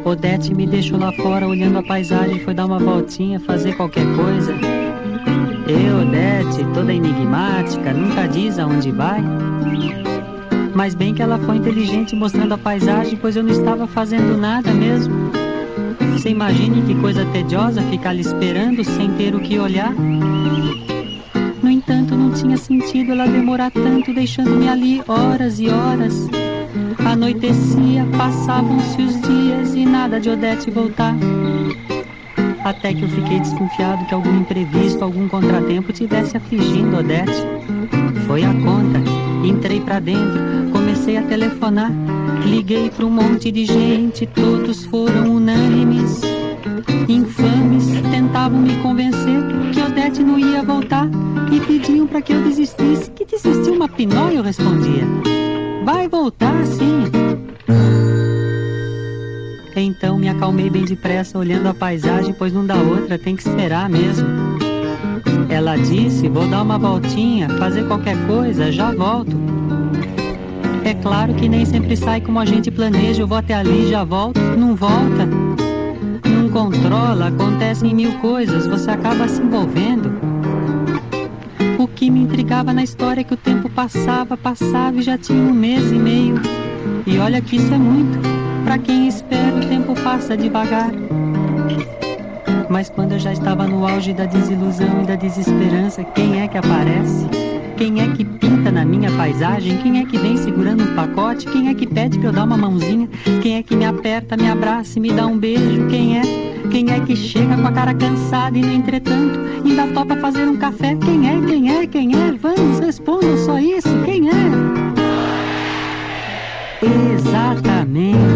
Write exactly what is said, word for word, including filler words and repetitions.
Odete me deixou lá fora olhando a paisagem, foi dar uma voltinha, fazer qualquer coisa. Eu, Odete, toda enigmática, nunca diz aonde vai. Mas bem que ela foi inteligente mostrando a paisagem, pois eu não estava fazendo nada mesmo. Você imagine que coisa tediosa ficar ali esperando sem ter o que olhar. No entanto, não tinha sentido ela demorar tanto, deixando-me ali horas e horas. Anoitecia, passavam-se os dias e nada de Odete voltar. Até que eu fiquei desconfiado que algum imprevisto, algum contratempo tivesse afligindo Odete. Foi a conta, entrei pra dentro, comecei a telefonar. Liguei pra um monte de gente, todos foram unânimes. Infames, tentavam me convencer que Odete não ia voltar e pediam pra que eu desistisse. Que desistir uma pinóia, eu respondia. Vai voltar, sim. Então me acalmei bem depressa, olhando a paisagem, pois não dá outra, tem que esperar mesmo. Ela disse, vou dar uma voltinha, fazer qualquer coisa, já volto. É claro que nem sempre sai como a gente planeja, eu vou até ali, já volto, não volta. Não controla, acontecem mil coisas, você acaba se envolvendo. O que me intrigava na história é que o tempo passava, passava e já tinha um mês e meio. E olha que isso é muito, pra quem espera o tempo passa devagar. Mas quando eu já estava no auge da desilusão e da desesperança, quem é que aparece? Quem é que pinta na minha paisagem? Quem é que vem segurando um pacote? Quem é que pede pra eu dar uma mãozinha? Quem é que me aperta, me abraça e me dá um beijo? Quem é? Quem é que chega com a cara cansada e no entretanto ainda topa fazer um café? Quem é? Quem é? Quem é? Vamos, respondam só isso. Quem é? Exatamente.